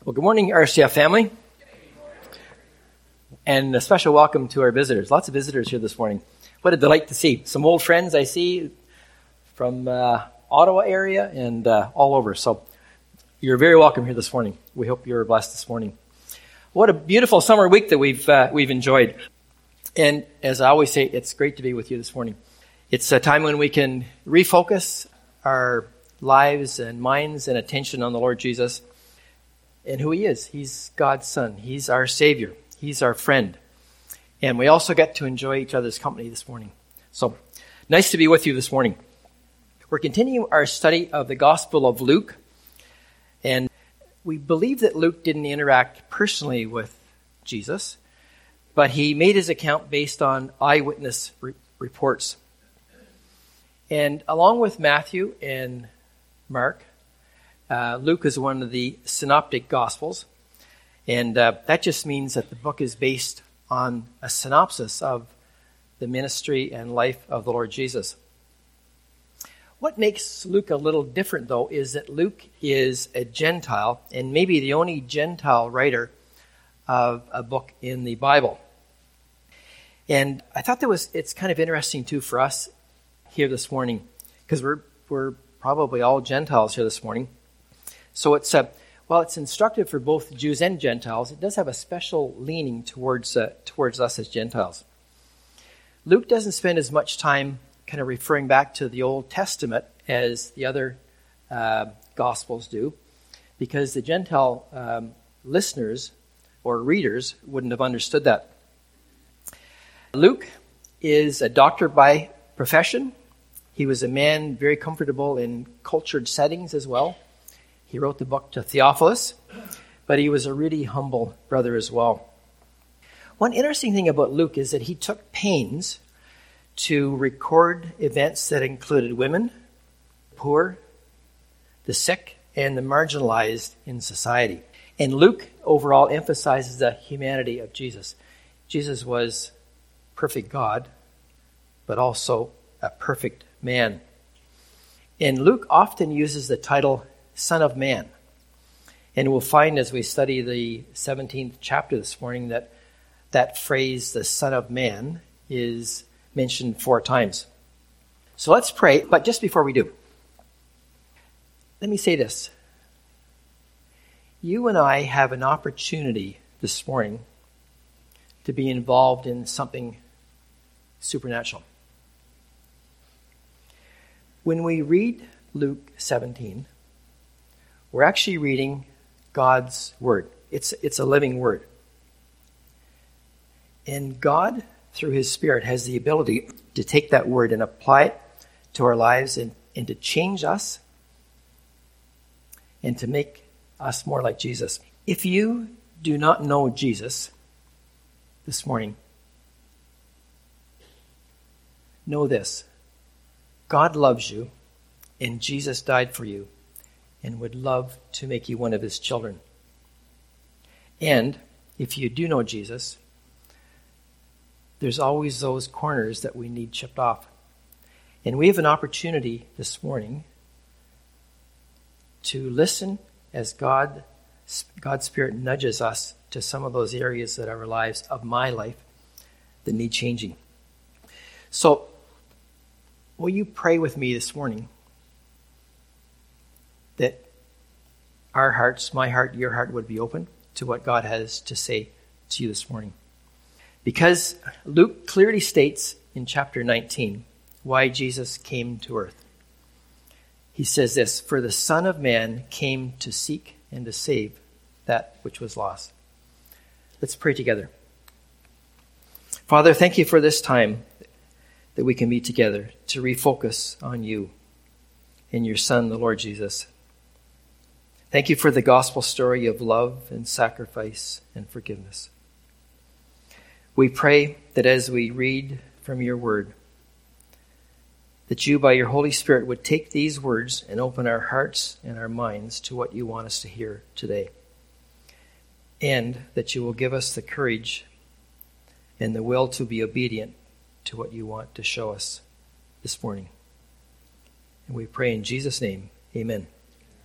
Well, good morning, RCF family. And a special welcome to our visitors. Lots of visitors here this morning. What a delight to see. Some old friends I see from Ottawa area and all over. So you're very welcome here this morning. We hope you're blessed this morning. What a beautiful summer week that we've enjoyed. And as I always say, it's great to be with you this morning. It's a time when we can refocus our lives and minds and attention on the Lord Jesus and who He is. He's God's Son. He's our Savior. He's our friend. And we also get to enjoy each other's company this morning. So, nice to be with you this morning. We're continuing our study of the Gospel of Luke. And we believe that Luke didn't interact personally with Jesus, but he made his account based on eyewitness reports. And along with Matthew and Mark, Luke is one of the synoptic Gospels. And that just means that the book is based on a synopsis of the ministry and life of the Lord Jesus. What makes Luke a little different, though, is that Luke is a Gentile and maybe the only Gentile writer of a book in the Bible. And I thought it's kind of interesting, too, for us here this morning, because we're probably all Gentiles here this morning. So it's instructive for both Jews and Gentiles. It does have a special leaning towards us as Gentiles. Luke doesn't spend as much time kind of referring back to the Old Testament as the other Gospels do, because the Gentile listeners or readers wouldn't have understood that. Luke is a doctor by profession. He was a man very comfortable in cultured settings as well. He wrote the book to Theophilus, but he was a really humble brother as well. One interesting thing about Luke is that he took pains to record events that included women, poor, the sick, and the marginalized in society. And Luke overall emphasizes the humanity of Jesus. Jesus was perfect God, but also a perfect man. And Luke often uses the title Son of Man. And we'll find as we study the 17th chapter this morning that phrase, the Son of Man, is mentioned 4 times. So let's pray, but just before we do, let me say this. You and I have an opportunity this morning to be involved in something supernatural. When we read Luke 17, we're actually reading God's Word. It's a living Word. And God, through His Spirit, has the ability to take that Word and apply it to our lives and to change us and to make us more like Jesus. If you do not know Jesus this morning, know this. God loves you, and Jesus died for you, and would love to make you one of His children. And if you do know Jesus, there's always those corners that we need chipped off. And we have an opportunity this morning to listen as God's Spirit nudges us to some of those areas that our lives, of my life, that need changing. So, will you pray with me this morning that our hearts, my heart, your heart, would be open to what God has to say to you this morning? Because Luke clearly states in chapter 19 why Jesus came to earth. He says this, "For the Son of Man came to seek and to save that which was lost." Let's pray together. Father, thank you for this time that we can be together to refocus on you and your Son, the Lord Jesus. Thank you for the gospel story of love and sacrifice and forgiveness. We pray that as we read from your word, that you, by your Holy Spirit, would take these words and open our hearts and our minds to what you want us to hear today. And that you will give us the courage and the will to be obedient to what you want to show us this morning. And we pray in Jesus' name, amen.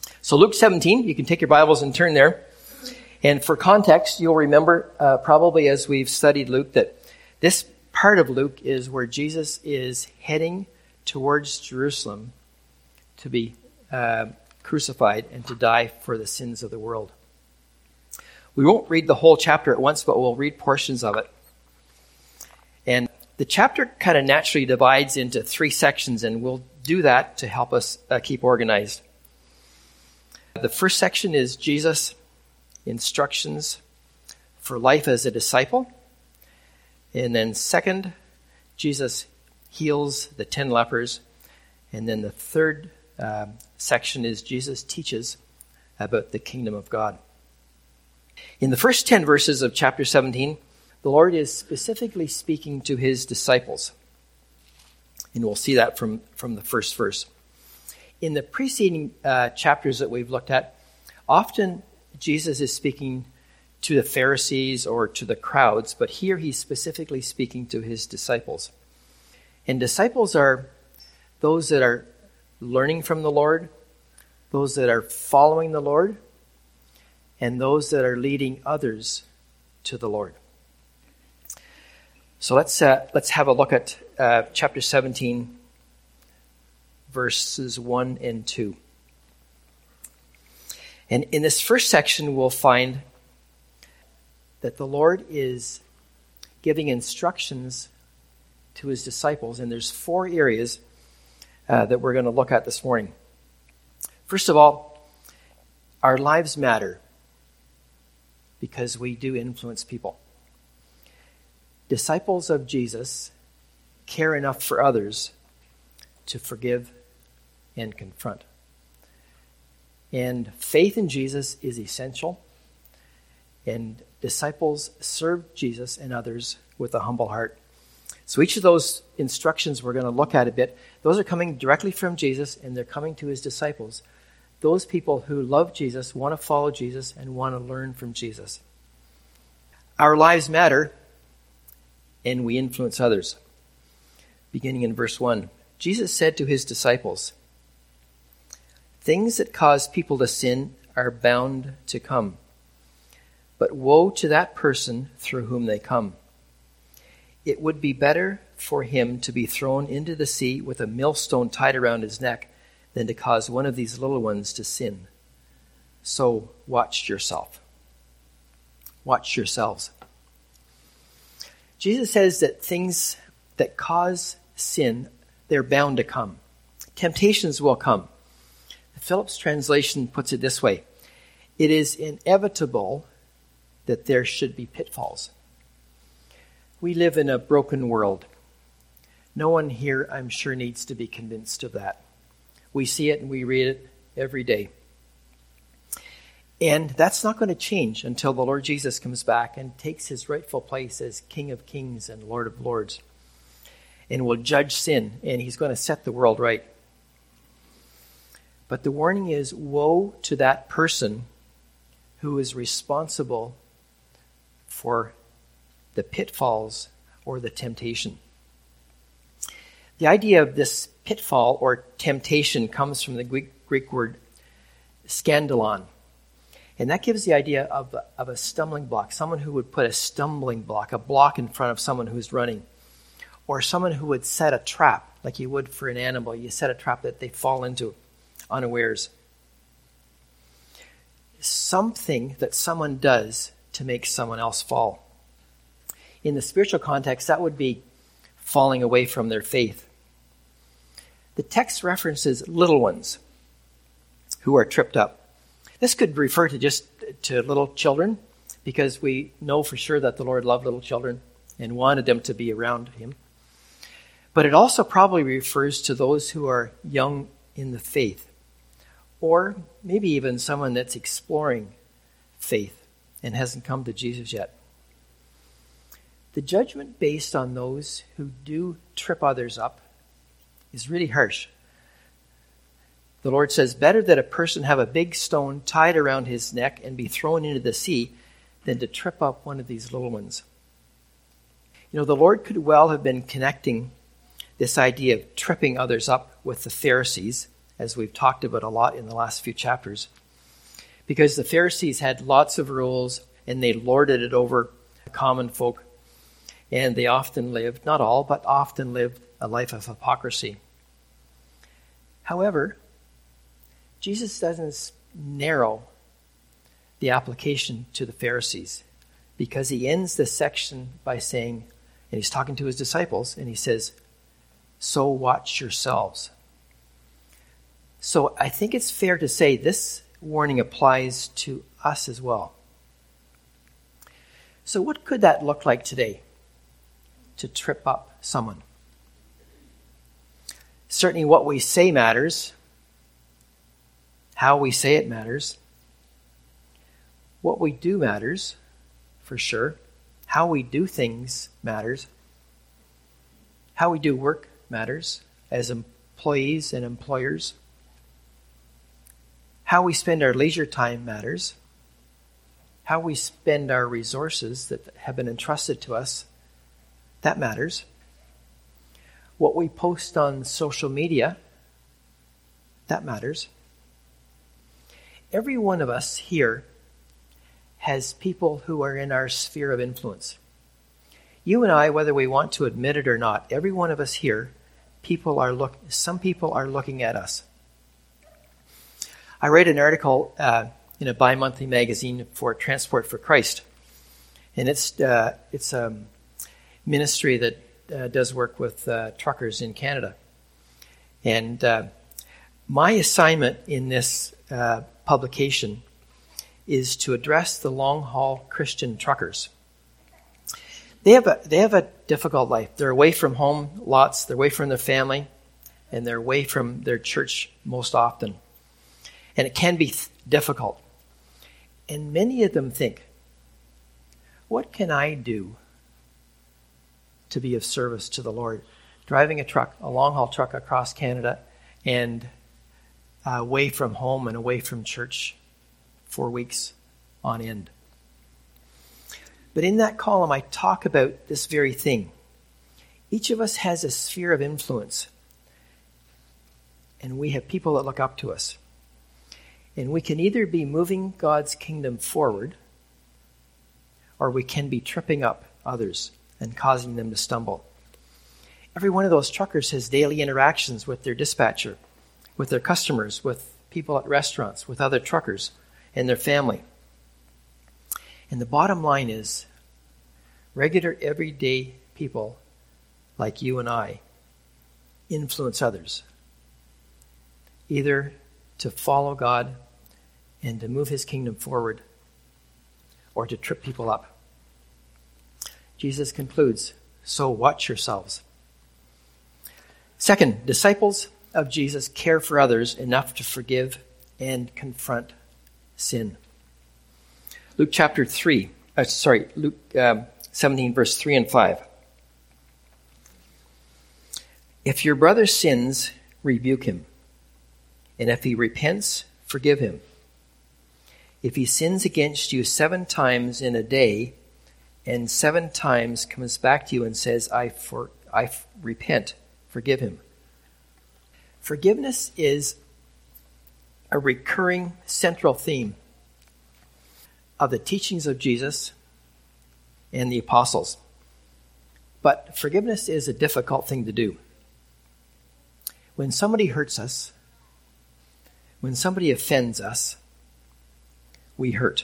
So Luke 17, you can take your Bibles and turn there. And for context, you'll remember probably as we've studied Luke that this part of Luke is where Jesus is heading towards Jerusalem to be crucified and to die for the sins of the world. We won't read the whole chapter at once, but we'll read portions of it. And the chapter kind of naturally divides into 3 sections, and we'll do that to help us keep organized. The first section is Jesus' instructions for life as a disciple. And then second, Jesus heals the 10 lepers. And then the third section is Jesus teaches about the kingdom of God. In the first 10 verses of chapter 17, the Lord is specifically speaking to his disciples. And we'll see that from the first verse. In the preceding chapters that we've looked at, often Jesus is speaking to the Pharisees or to the crowds, but here he's specifically speaking to his disciples. And disciples are those that are learning from the Lord, those that are following the Lord, and those that are leading others to the Lord. So let's have a look at chapter 17, verses 1 and 2. And in this first section, we'll find that the Lord is giving instructions to his disciples, and there's 4 areas that we're going to look at this morning. First of all, our lives matter because we do influence people. Disciples of Jesus care enough for others to forgive and confront. And faith in Jesus is essential. And disciples serve Jesus and others with a humble heart. So each of those instructions we're going to look at a bit, those are coming directly from Jesus, and they're coming to his disciples. Those people who love Jesus, want to follow Jesus, and want to learn from Jesus. Our lives matter, and we influence others. Beginning in verse 1, Jesus said to his disciples, "Things that cause people to sin are bound to come. But woe to that person through whom they come. It would be better for him to be thrown into the sea with a millstone tied around his neck than to cause one of these little ones to sin. So watch yourself." Watch yourselves. Jesus says that things that cause sin, they're bound to come. Temptations will come. Phillips' translation puts it this way: it is inevitable that there should be pitfalls. We live in a broken world. No one here, I'm sure, needs to be convinced of that. We see it and we read it every day. And that's not going to change until the Lord Jesus comes back and takes his rightful place as King of Kings and Lord of Lords, and will judge sin, and he's going to set the world right. But the warning is, woe to that person who is responsible for the pitfalls or the temptation. The idea of this pitfall or temptation comes from the Greek word scandalon. And that gives the idea of a stumbling block, someone who would put a stumbling block, a block in front of someone who's running. Or someone who would set a trap, like you would for an animal. You set a trap that they fall into unawares. Something that someone does to make someone else fall. In the spiritual context, that would be falling away from their faith. The text references little ones who are tripped up. This could refer to little children, because we know for sure that the Lord loved little children and wanted them to be around him. But it also probably refers to those who are young in the faith, or maybe even someone that's exploring faith and hasn't come to Jesus yet. The judgment based on those who do trip others up is really harsh. The Lord says, better that a person have a big stone tied around his neck and be thrown into the sea than to trip up one of these little ones. You know, the Lord could well have been connecting this idea of tripping others up with the Pharisees as we've talked about a lot in the last few chapters, because the Pharisees had lots of rules and they lorded it over common folk, and they often lived, not all, but often lived a life of hypocrisy. However, Jesus doesn't narrow the application to the Pharisees, because he ends this section by saying, and he's talking to his disciples, and he says, "So watch yourselves." So I think it's fair to say this warning applies to us as well. So what could that look like today to trip up someone? Certainly what we say matters. How we say it matters. What we do matters, for sure. How we do things matters. How we do work matters as employees and employers. How we spend our leisure time matters. How we spend our resources that have been entrusted to us, that matters. What we post on social media, that matters. Every one of us here has people who are in our sphere of influence. You and I, whether we want to admit it or not, every one of us here, some people are looking at us. I read an article in a bi-monthly magazine for Transport for Christ, and it's a ministry that does work with truckers in Canada. And my assignment in this publication is to address the long-haul Christian truckers. They have a difficult life. They're away from home lots. They're away from their family, and they're away from their church most often. And it can be difficult. And many of them think, what can I do to be of service to the Lord? Driving a long-haul truck across Canada and away from home and away from church 4 weeks on end. But in that column, I talk about this very thing. Each of us has a sphere of influence, and we have people that look up to us. And we can either be moving God's kingdom forward, or we can be tripping up others and causing them to stumble. Every one of those truckers has daily interactions with their dispatcher, with their customers, with people at restaurants, with other truckers and their family. And the bottom line is, regular, everyday people like you and I influence others, either to follow God and to move his kingdom forward, or to trip people up. Jesus concludes, so watch yourselves. Second, disciples of Jesus care for others enough to forgive and confront sin. Luke 17, verse 3 and 5. If your brother sins, rebuke him. And if he repents, forgive him. If he sins against you 7 times in a day, and 7 times comes back to you and says, I repent, forgive him. Forgiveness is a recurring central theme of the teachings of Jesus and the apostles. But forgiveness is a difficult thing to do. When somebody hurts us, when somebody offends us, we hurt.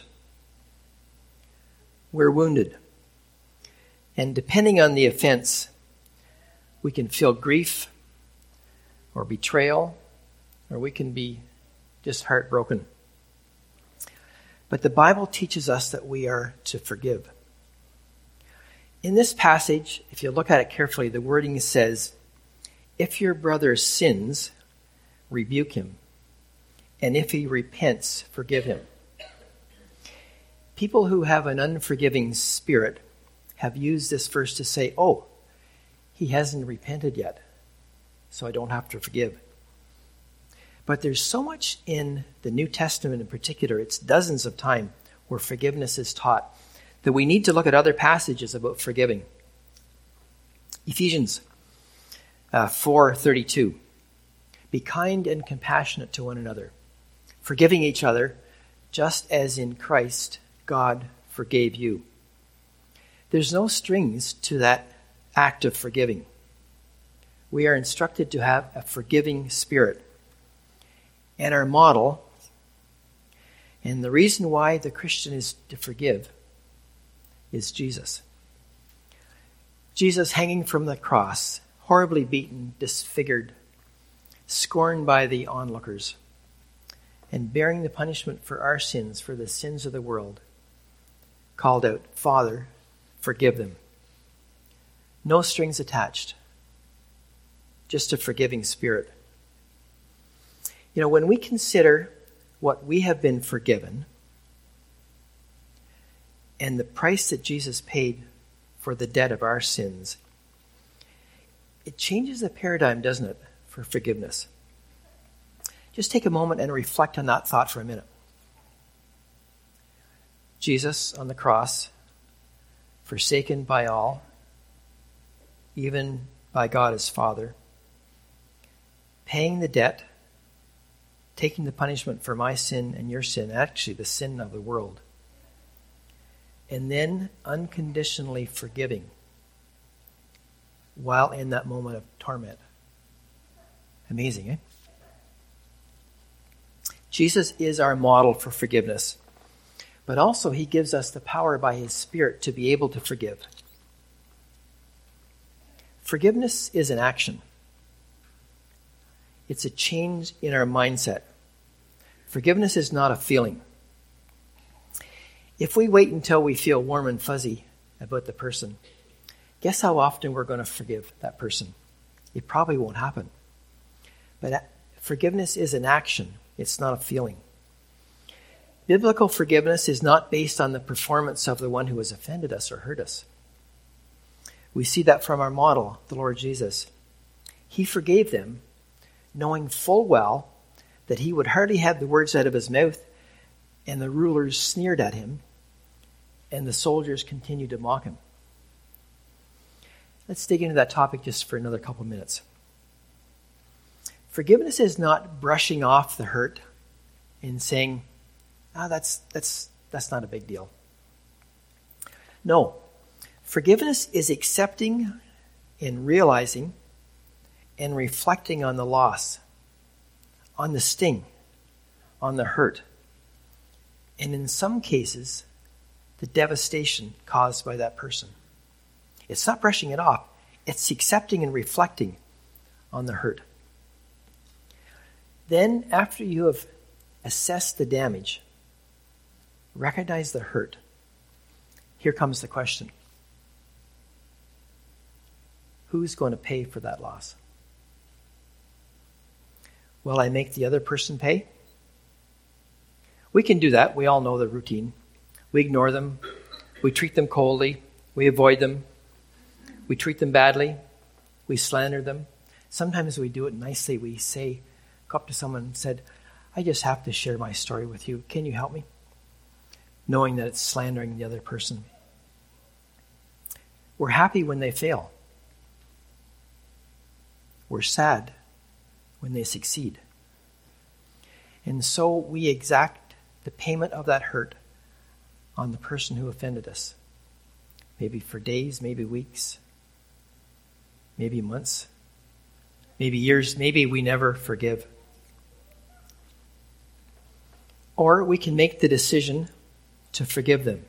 We're wounded. And depending on the offense, we can feel grief or betrayal, or we can be just heartbroken. But the Bible teaches us that we are to forgive. In this passage, if you look at it carefully, the wording says, if your brother sins, rebuke him. And if he repents, forgive him. People who have an unforgiving spirit have used this verse to say, oh, he hasn't repented yet, so I don't have to forgive. But there's so much in the New Testament in particular, it's dozens of times where forgiveness is taught, that we need to look at other passages about forgiving. Ephesians 4:32. Be kind and compassionate to one another, forgiving each other, just as in Christ God forgave you. There's no strings to that act of forgiving. We are instructed to have a forgiving spirit. And our model, and the reason why the Christian is to forgive, is Jesus. Jesus hanging from the cross, horribly beaten, disfigured, scorned by the onlookers, and bearing the punishment for our sins, for the sins of the world, called out, Father, forgive them. No strings attached, just a forgiving spirit. You know, when we consider what we have been forgiven and the price that Jesus paid for the debt of our sins, it changes the paradigm, doesn't it, for forgiveness? Just take a moment and reflect on that thought for a minute. Jesus on the cross, forsaken by all, even by God his Father, paying the debt, taking the punishment for my sin and your sin, actually the sin of the world, and then unconditionally forgiving while in that moment of torment. Amazing, eh? Jesus is our model for forgiveness, but also he gives us the power by his Spirit to be able to forgive. Forgiveness is an action. It's a change in our mindset. Forgiveness is not a feeling. If we wait until we feel warm and fuzzy about the person, guess how often we're going to forgive that person? It probably won't happen. But forgiveness is an action. It's not a feeling. Biblical forgiveness is not based on the performance of the one who has offended us or hurt us. We see that from our model, the Lord Jesus. He forgave them, knowing full well that he would hardly have the words out of his mouth, and the rulers sneered at him, and the soldiers continued to mock him. Let's dig into that topic just for another couple of minutes. Forgiveness is not brushing off the hurt and saying, that's not a big deal. No. Forgiveness is accepting and realizing and reflecting on the loss, on the sting, on the hurt, and in some cases, the devastation caused by that person. It's not brushing it off. It's accepting and reflecting on the hurt. Then, after you have assessed the damage, recognize the hurt, here comes the question. Who's going to pay for that loss? Will I make the other person pay? We can do that. We all know the routine. We ignore them. We treat them coldly. We avoid them. We treat them badly. We slander them. Sometimes we do it nicely. We say, go up to someone and said, I just have to share my story with you. Can you help me? Knowing that it's slandering the other person. We're happy when they fail. We're sad when they succeed. And so we exact the payment of that hurt on the person who offended us. Maybe for days, maybe weeks, maybe months, maybe years, maybe we never forgive. Or we can make the decision to forgive them.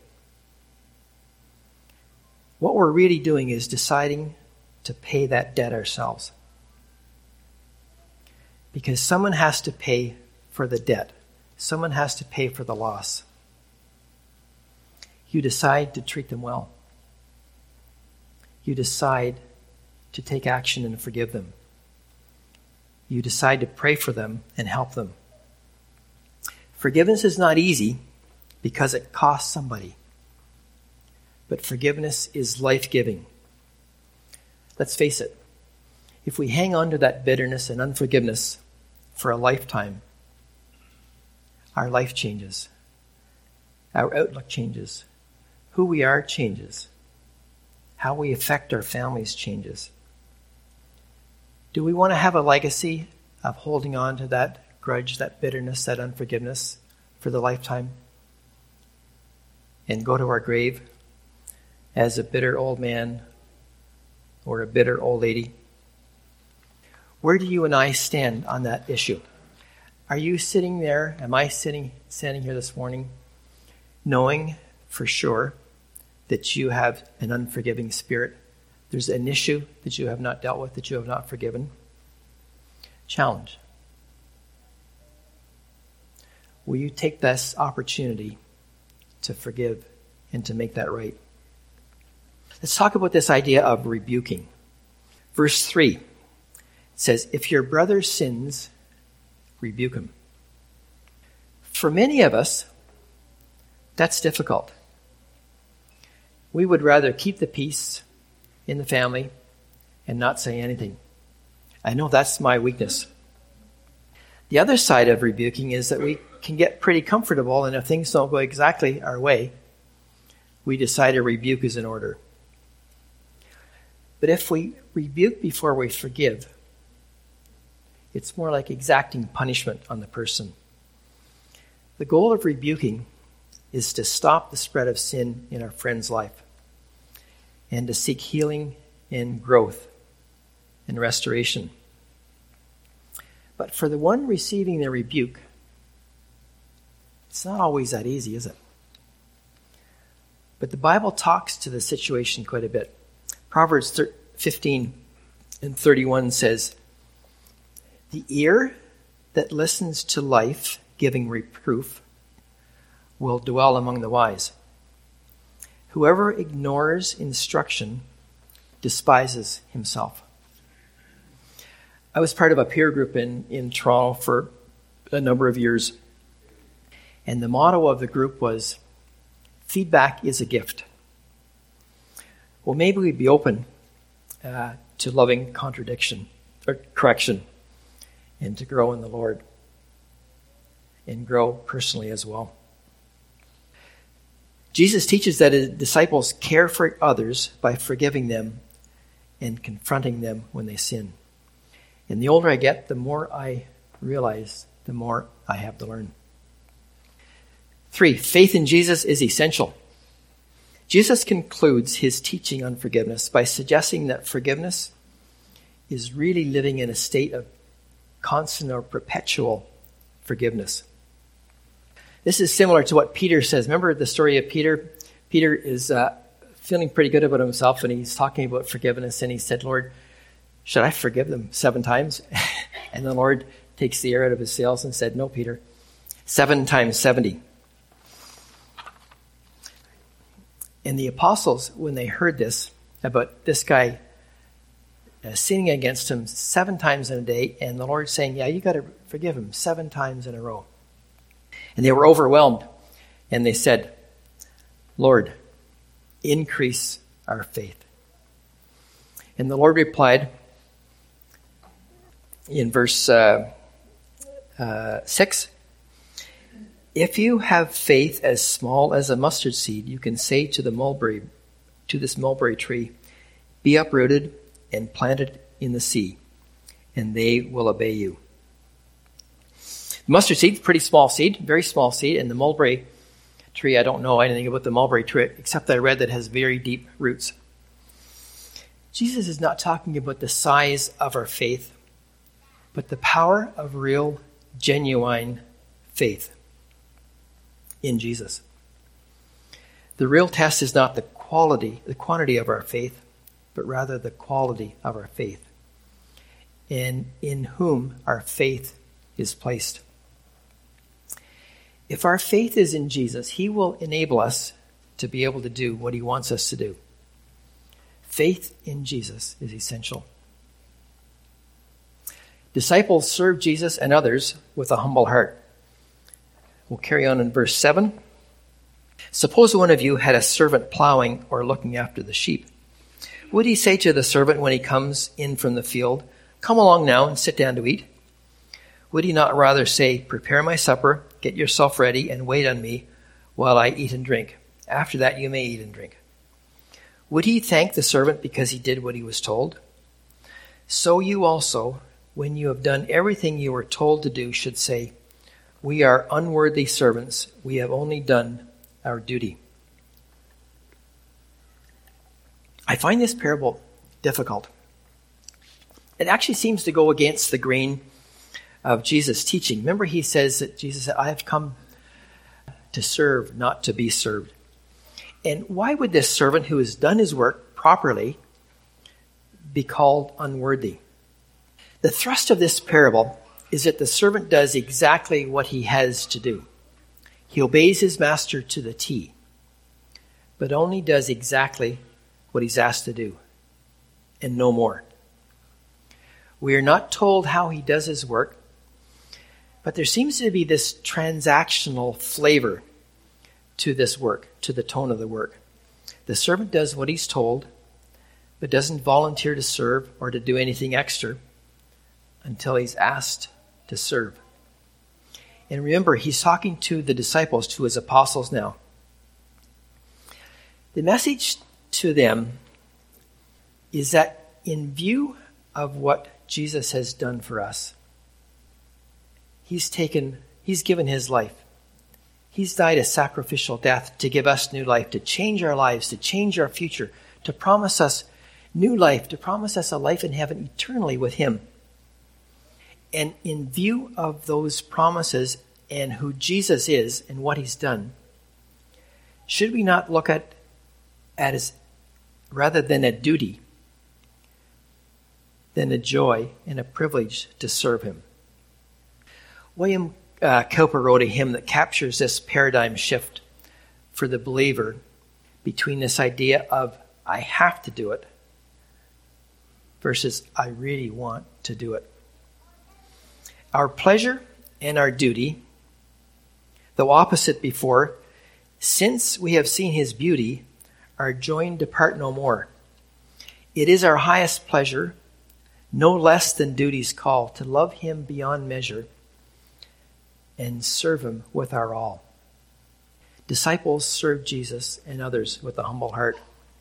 What we're really doing is deciding to pay that debt ourselves. Because someone has to pay for the debt. Someone has to pay for the loss. You decide to treat them well. You decide to take action and forgive them. You decide to pray for them and help them. Forgiveness is not easy because it costs somebody. But forgiveness is life-giving. Let's face it. If we hang on to that bitterness and unforgiveness for a lifetime, our life changes. Our outlook changes. Who we are changes. How we affect our families changes. Do we want to have a legacy of holding on to that grudge, that bitterness, that unforgiveness for the lifetime, and go to our grave as a bitter old man or a bitter old lady? Where do you and I stand on that issue? Are you sitting there, am I standing here this morning, knowing for sure that you have an unforgiving spirit? There's an issue that you have not dealt with, that you have not forgiven. Challenge. Will you take this opportunity to forgive and to make that right? Let's talk about this idea of rebuking. Verse 3 says, if your brother sins, rebuke him. For many of us, that's difficult. We would rather keep the peace in the family and not say anything. I know that's my weakness. The other side of rebuking is that we can get pretty comfortable, and if things don't go exactly our way, we decide a rebuke is in order. But if we rebuke before we forgive, it's more like exacting punishment on the person. The goal of rebuking is to stop the spread of sin in our friend's life and to seek healing and growth and restoration. But for the one receiving the rebuke, it's not always that easy, is it? But the Bible talks to the situation quite a bit. Proverbs 15 and 31 says, the ear that listens to life giving reproof will dwell among the wise. Whoever ignores instruction despises himself. I was part of a peer group in Toronto for a number of years, and the motto of the group was, feedback is a gift. Well, maybe we'd be open to loving correction and to grow in the Lord and grow personally as well. Jesus teaches that his disciples care for others by forgiving them and confronting them when they sin. And the older I get, the more I realize, the more I have to learn. 3, faith in Jesus is essential. Jesus concludes his teaching on forgiveness by suggesting that forgiveness is really living in a state of constant or perpetual forgiveness. This is similar to what Peter says. Remember the story of Peter? Peter is feeling pretty good about himself, and he's talking about forgiveness, and he said, Lord, should I forgive them 7 times? And the Lord takes the air out of his sails and said, no, Peter, 7 times 70. And the apostles, when they heard this, about this guy sinning against him 7 times in a day, and the Lord saying, yeah, you got to forgive him 7 times in a row. And they were overwhelmed, and they said, Lord, increase our faith. And the Lord replied in verse 6, if you have faith as small as a mustard seed, you can say to this mulberry tree, be uprooted and planted in the sea, and they will obey you. The mustard seed, pretty small seed, very small seed, and the mulberry tree, I don't know anything about the mulberry tree, except that I read that it has very deep roots. Jesus is not talking about the size of our faith, but the power of real, genuine faith in Jesus. The real test is not the quantity of our faith, but rather the quality of our faith, and in whom our faith is placed. If our faith is in Jesus, he will enable us to be able to do what he wants us to do. Faith in Jesus is essential. Disciples serve Jesus and others with a humble heart. We'll carry on in verse 7. Suppose one of you had a servant plowing or looking after the sheep. Would he say to the servant when he comes in from the field, come along now and sit down to eat? Would he not rather say, prepare my supper, get yourself ready, and wait on me while I eat and drink? After that you may eat and drink. Would he thank the servant because he did what he was told? So you also, when you have done everything you were told to do, should say, 'We are unworthy servants. We have only done our duty.'" I find this parable difficult. It actually seems to go against the grain of Jesus' teaching. Remember, he says that Jesus said, "I have come to serve, not to be served." And why would this servant who has done his work properly be called unworthy? The thrust of this parable is that the servant does exactly what he has to do. He obeys his master to the T, but only does exactly what he's asked to do, and no more. We are not told how he does his work, but there seems to be this transactional flavor to this work, to the tone of the work. The servant does what he's told, but doesn't volunteer to serve or to do anything extra until he's asked to serve. And remember, he's talking to the disciples, to his apostles now. The message to them is that in view of what Jesus has done for us, he's given his life. He's died a sacrificial death to give us new life, to change our lives, to change our future, to promise us new life, to promise us a life in heaven eternally with him. And in view of those promises and who Jesus is and what he's done, should we not look at as, rather than a duty, than a joy and a privilege to serve him? William Cowper wrote a hymn that captures this paradigm shift for the believer between this idea of "I have to do it" versus "I really want to do it." Our pleasure and our duty, though opposite before, since we have seen his beauty, are joined to part no more. It is our highest pleasure, no less than duty's call, to love him beyond measure and serve him with our all. Disciples serve Jesus and others with a humble heart.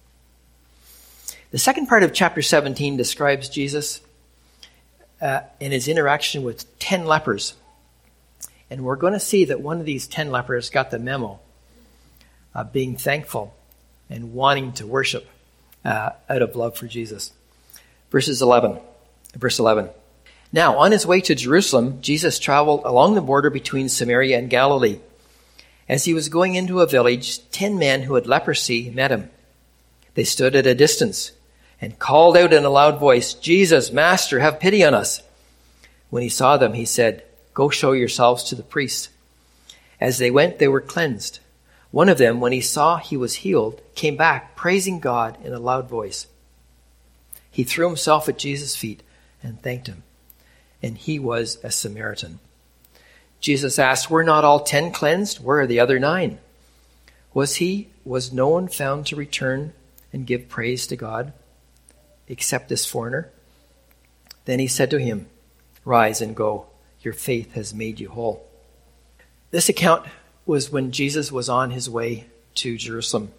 The second part of chapter 17 describes Jesus and his interaction with 10 lepers. And we're going to see that one of these 10 lepers got the memo of being thankful and wanting to worship out of love for Jesus. Verse 11. Now, on his way to Jerusalem, Jesus traveled along the border between Samaria and Galilee. As he was going into a village, 10 men who had leprosy met him. They stood at a distance and called out in a loud voice, "Jesus, Master, have pity on us." When he saw them, he said, "Go show yourselves to the priest." As they went, they were cleansed. One of them, when he saw he was healed, came back, praising God in a loud voice. He threw himself at Jesus' feet and thanked him. And he was a Samaritan. Jesus asked, "Were not all 10 cleansed? Where are the other 9? Was no one found to return and give praise to God, except this foreigner?" Then he said to him, "Rise and go. Your faith has made you whole." This account was when Jesus was on his way to Jerusalem.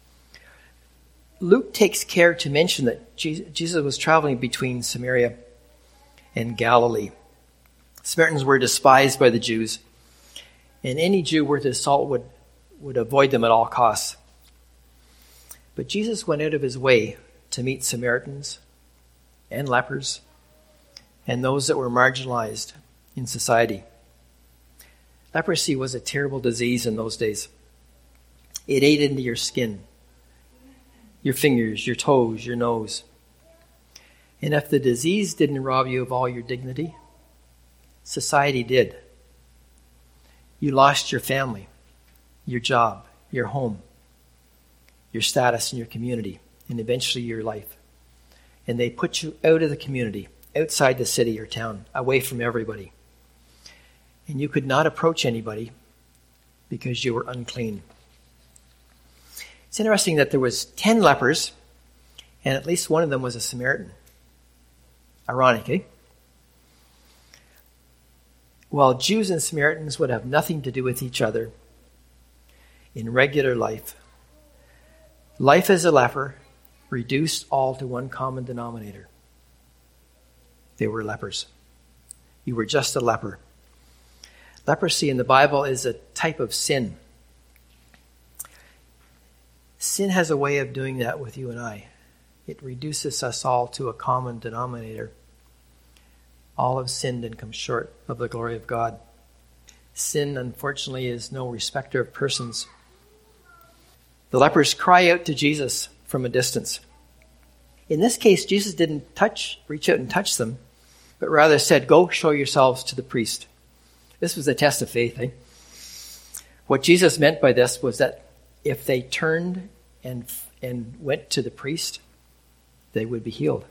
Luke takes care to mention that Jesus was traveling between Samaria and Galilee. Samaritans were despised by the Jews, and any Jew worth his salt would avoid them at all costs. But Jesus went out of his way to meet Samaritans and lepers and those that were marginalized in society. Leprosy was a terrible disease in those days. It ate into your skin, your fingers, your toes, your nose. And if the disease didn't rob you of all your dignity, society did. You lost your family, your job, your home, your status in your community, and eventually your life. And they put you out of the community, outside the city or town, away from everybody. And you could not approach anybody because you were unclean. It's interesting that there was 10 lepers, and at least one of them was a Samaritan. Ironic, eh? While Jews and Samaritans would have nothing to do with each other in regular life, life as a leper reduced all to one common denominator. They were lepers. You were just a leper. Leprosy in the Bible is a type of sin. Sin has a way of doing that with you and I. It reduces us all to a common denominator. All have sinned and come short of the glory of God. Sin, unfortunately, is no respecter of persons. The lepers cry out to Jesus from a distance. In this case, Jesus didn't reach out and touch them, but rather said, "Go show yourselves to the priest." This was a test of faith. What Jesus meant by this was that if they turned and went to the priest, they would be healed.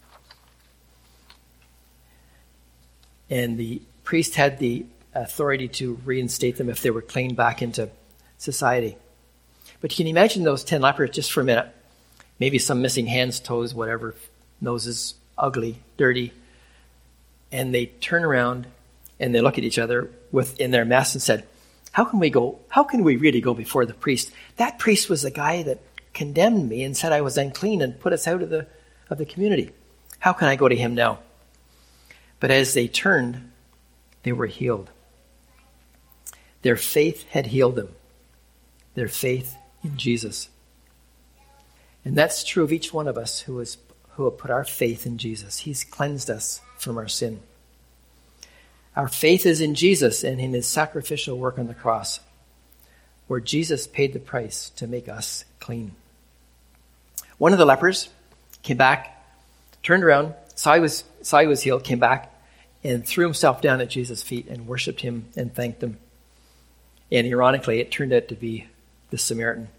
And the priest had the authority to reinstate them if they were cleaned back into society. But can you imagine those 10 lepers just for a minute? Maybe some missing hands, toes, whatever, noses, ugly, dirty. And they turn around and they look at each other in their mess and said, how can we really go before the priest? That priest was the guy that condemned me and said I was unclean and put us out of the community. How can I go to him now? But as they turned, they were healed. Their faith had healed them. Their faith in Jesus. And that's true of each one of us who have put our faith in Jesus. He's cleansed us from our sin. Our faith is in Jesus and in his sacrificial work on the cross, where Jesus paid the price to make us clean. One of the lepers came back, turned around, saw he was healed, came back, and threw himself down at Jesus' feet and worshipped him and thanked him. And ironically, it turned out to be the Samaritan.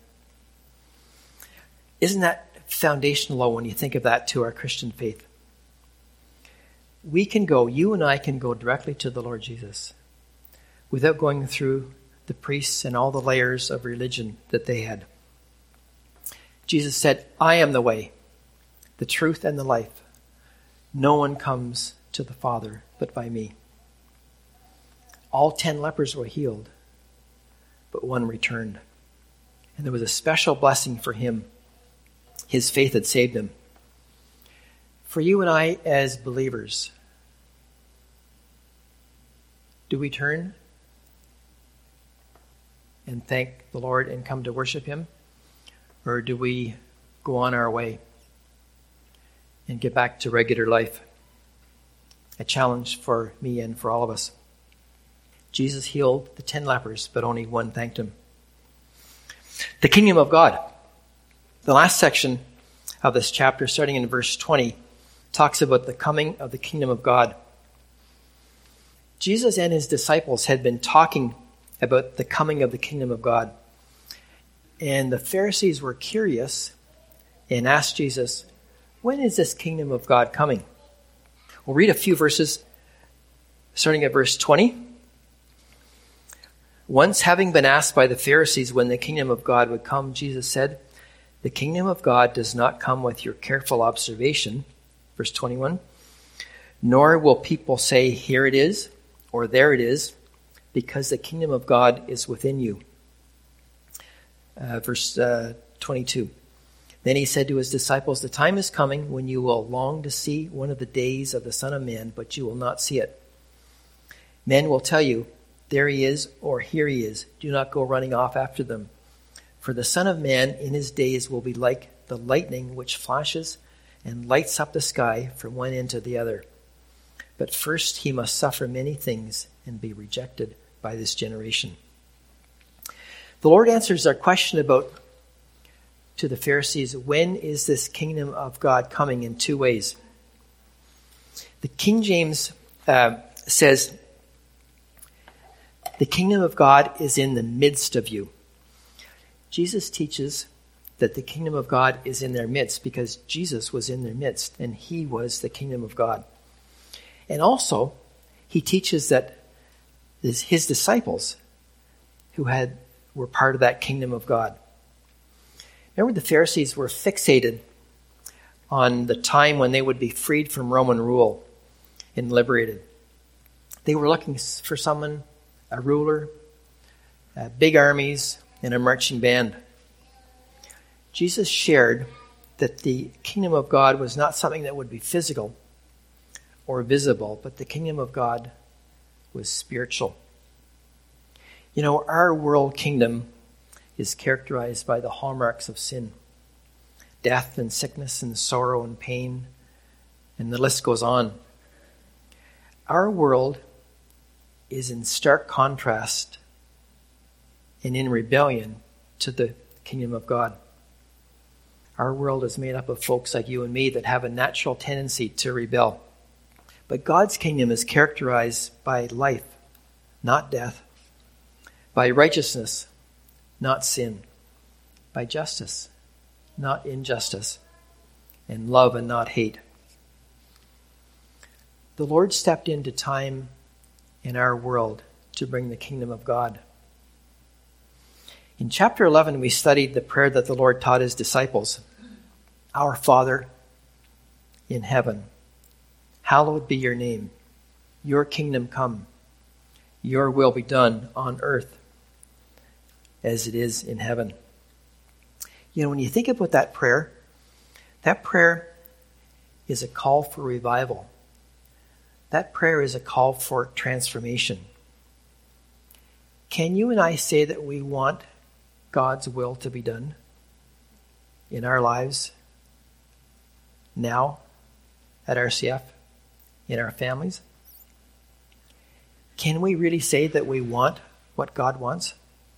Isn't that foundational when you think of that to our Christian faith? You and I can go directly to the Lord Jesus without going through the priests and all the layers of religion that they had. Jesus said, "I am the way, the truth, and the life. No one comes to the Father but by me." All 10 lepers were healed, but one returned. And there was a special blessing for him. His faith had saved him. For you and I as believers, do we turn and thank the Lord and come to worship him? Or do we go on our way and get back to regular life? A challenge for me and for all of us. Jesus healed the 10 lepers, but only one thanked him. The kingdom of God. The last section of this chapter, starting in verse 20, talks about the coming of the kingdom of God. Jesus and his disciples had been talking about the coming of the kingdom of God. And the Pharisees were curious and asked Jesus, when is this kingdom of God coming? We'll read a few verses, starting at verse 20. Once having been asked by the Pharisees when the kingdom of God would come, Jesus said, "The kingdom of God does not come with your careful observation." Verse 21. "Nor will people say, 'Here it is,' or 'There it is,' because the kingdom of God is within you." Verse 22. Then he said to his disciples, "The time is coming when you will long to see one of the days of the Son of Man, but you will not see it. Men will tell you, 'There he is,' or 'Here he is.' Do not go running off after them. For the Son of Man in his days will be like the lightning which flashes and lights up the sky from one end to the other. But first he must suffer many things and be rejected by this generation." The Lord answers our question to the Pharisees, when is this kingdom of God coming, in two ways. The King James says, "The kingdom of God is in the midst of you." Jesus teaches that the kingdom of God is in their midst because Jesus was in their midst and he was the kingdom of God. And also, he teaches that his disciples were part of that kingdom of God. Remember, the Pharisees were fixated on the time when they would be freed from Roman rule and liberated. They were looking for someone, a ruler, big armies, and a marching band. Jesus shared that the kingdom of God was not something that would be physical or visible, but the kingdom of God was spiritual. You know, our world kingdom is characterized by the hallmarks of sin. Death and sickness and sorrow and pain, and the list goes on. Our world is in stark contrast and in rebellion to the kingdom of God. Our world is made up of folks like you and me that have a natural tendency to rebel. But God's kingdom is characterized by life, not death, by righteousness, not sin, by justice, not injustice, and love and not hate. The Lord stepped into time in our world to bring the kingdom of God. In chapter 11, we studied the prayer that the Lord taught his disciples. Our Father in heaven, hallowed be your name. Your kingdom come. Your will be done on earth as it is in heaven. You know, when you think about that prayer is a call for revival. That prayer is a call for transformation. Can you and I say that we want God's will to be done in our lives now at RCF, in our families? Can we really say that we want what God wants?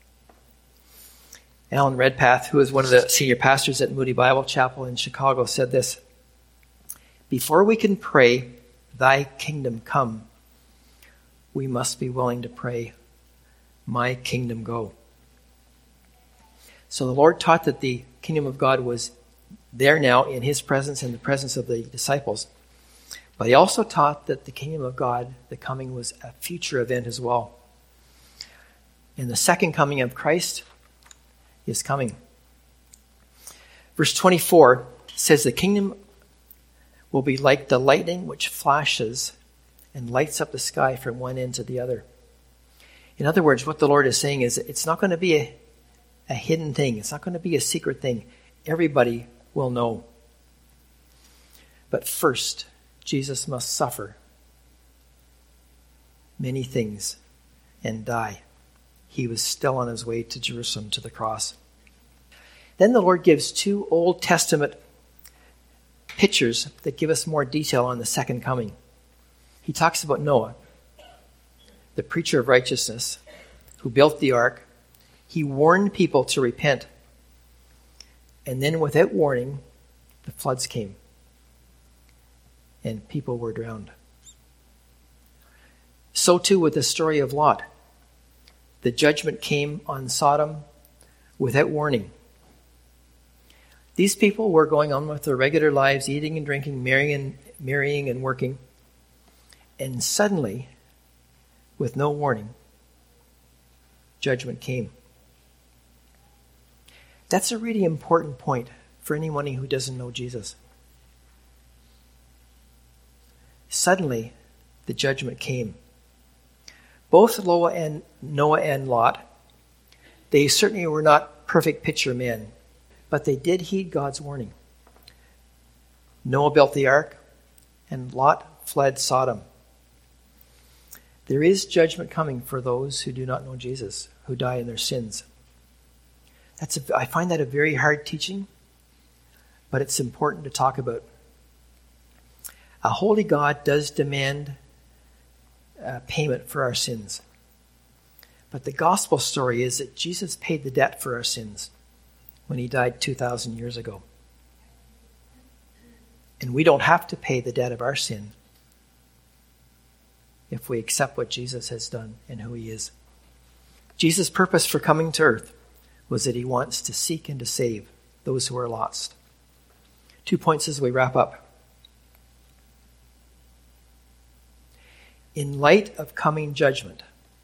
Alan Redpath, who is one of the senior pastors at Moody Bible Chapel in Chicago, said this: before we can pray, thy kingdom come, we must be willing to pray, my kingdom go. So the Lord taught that the kingdom of God was there now in his presence and the presence of the disciples. But he also taught that the kingdom of God, the coming, was a future event as well. And the second coming of Christ is coming. Verse 24 says the kingdom will be like the lightning which flashes and lights up the sky from one end to the other. In other words, what the Lord is saying is it's not going to be a hidden thing. It's not going to be a secret thing. Everybody will know. But first, Jesus must suffer many things and die. He was still on his way to Jerusalem, to the cross. Then the Lord gives two Old Testament pictures that give us more detail on the second coming. He talks about Noah, the preacher of righteousness, who built the ark. He warned people to repent. And then without warning, the floods came. And people were drowned. So too with the story of Lot. The judgment came on Sodom without warning. These people were going on with their regular lives, eating and drinking, marrying and working. And suddenly, with no warning, judgment came. That's a really important point for anyone who doesn't know Jesus. Suddenly, the judgment came. Both Noah and Lot, they certainly were not perfect picture men, but they did heed God's warning. Noah built the ark, and Lot fled Sodom. There is judgment coming for those who do not know Jesus, who die in their sins. I find that a very hard teaching, but it's important to talk about. A holy God does demand payment for our sins. But the gospel story is that Jesus paid the debt for our sins when he died 2,000 years ago. And we don't have to pay the debt of our sin if we accept what Jesus has done and who he is. Jesus' purpose for coming to earth was that he wants to seek and to save those who are lost. 2 points as we wrap up. In light of coming judgment,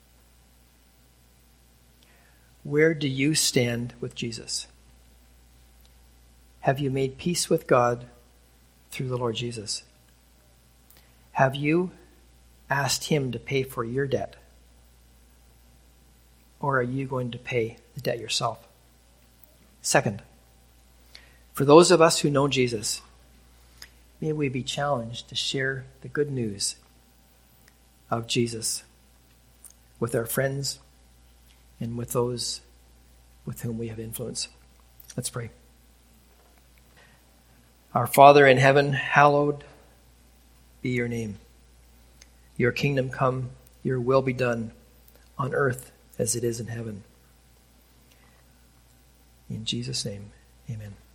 where do you stand with Jesus? Have you made peace with God through the Lord Jesus? Have you asked him to pay for your debt? Or are you going to pay the debt yourself? Second, for those of us who know Jesus, may we be challenged to share the good news of Jesus with our friends and with those with whom we have influence. Let's pray. Our Father in heaven, hallowed be your name. Your kingdom come, your will be done on earth as it is in heaven. In Jesus' name, amen.